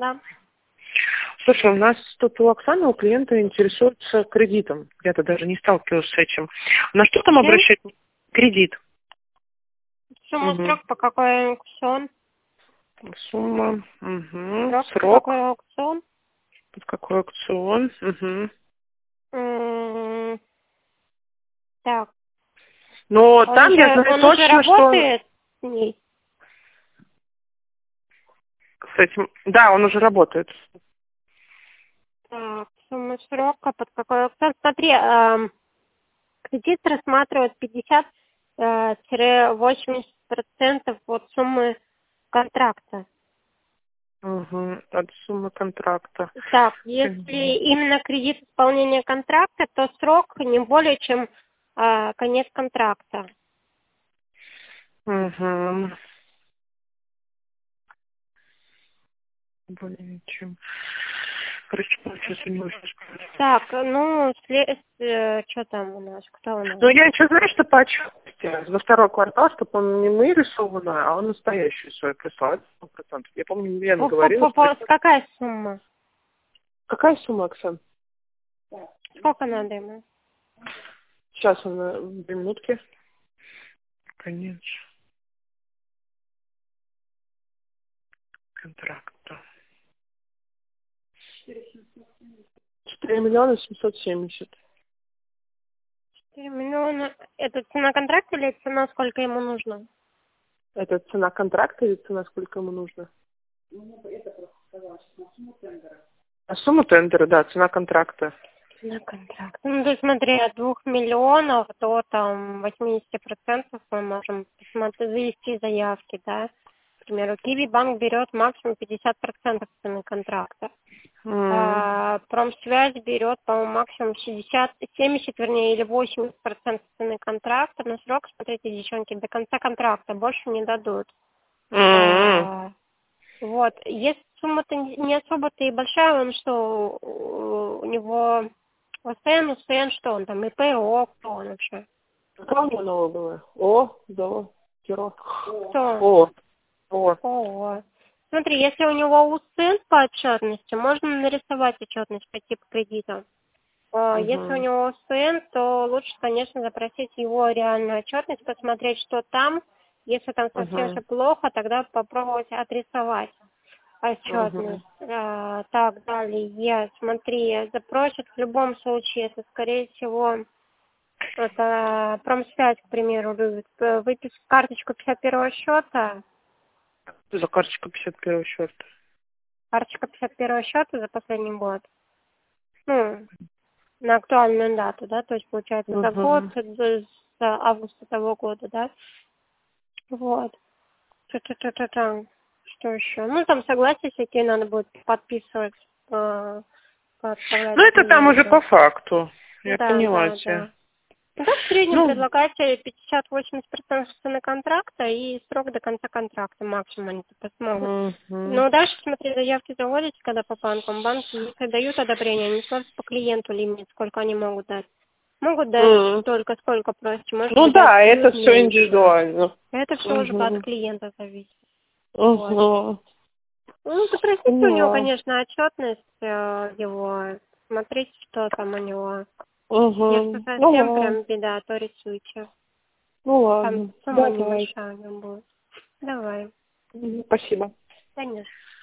Да. Слушай, у нас тут у Оксаны, у клиента интересуется кредитом. Я-то даже не сталкивалась с этим. На что там обращать? Кредит. Сумма, срок, по какой аукцион? Сумма. Срок. По какой аукцион? Под какой аукцион? Так. Но там я знаю он точно, уже работает с ней? С этим. Да, он уже работает. Так, сумма срока, под какой аукцион? Смотри, кредит рассматривает 50-80% от суммы контракта. От суммы контракта. Так, если именно кредит исполнения контракта, то срок не более чем конец контракта. Более чем. Короче, получается, у него сейчас... Так, что там у нас? Кто у нас? Ну, я еще, знаешь, что по отчетности за второй квартал, чтобы он не мы рисованную, а он настоящую свою прислал. 100%. Я помню, Лена говорила. Какая сумма? Какая сумма, Оксан? Сколько надо ему? Сейчас она, 2 минутки. Конец контракта. 4 770 000. 4 миллиона. Это цена контракта или цена, сколько ему нужно? Это цена контракта или цена, сколько ему нужно? А сумма тендера, да, цена контракта. Цена контракта. Ну, то есть, смотри, от 2 миллионов до там 80% мы можем завести заявки, да. К примеру, Киви банк берет максимум 50% цены контракта. Промсвязь берет, по-моему, максимум 70, вернее, или 80% цены контракта, но срок, смотрите, девчонки, до конца контракта больше не дадут. Вот, если сумма-то не особо-то и большая, он что, у него УСН, что он там, ИП, ООО, кто он вообще? Какая у него налоговая? Кто? ООО. Смотри, если у него УСН по отчетности, можно нарисовать отчетность по типу кредита. Если у него УСН, то лучше, конечно, запросить его реальную отчетность, посмотреть, что там. Если там совсем все плохо, тогда попробовать отрисовать отчетность. Так, далее, смотри, запросят в любом случае, это, скорее всего, это Промсвязь, к примеру, любит выписать карточку 51-го счета. За карточку 51-го счета. Карточка 51-го счета за последний год. Ну, на актуальную дату, да, то есть, получается, за год, с августа того года, да. Вот. Что еще? Ну, там согласие всякие надо будет подписывать, подставлять. Ну, это там уже по факту. Я поняла тебя. Да. Ну, так в среднем предлагается 50-80% цены контракта и срок до конца контракта максимум они смогут. Но дальше, смотри, заявки заводите, когда по банкам. Банки, если дают одобрение, они смотрят по клиенту лимит, сколько они могут дать. Могут дать столько, сколько просите. Может да, это все индивидуально. Это все уже от клиента зависит. Вот. Ну, запросите у него, конечно, отчетность его. Смотрите, что там у него. Если совсем прям беда, то рисуйте. Ну ладно. Там сумма небольшая у него будет. Давай. Спасибо. Конечно.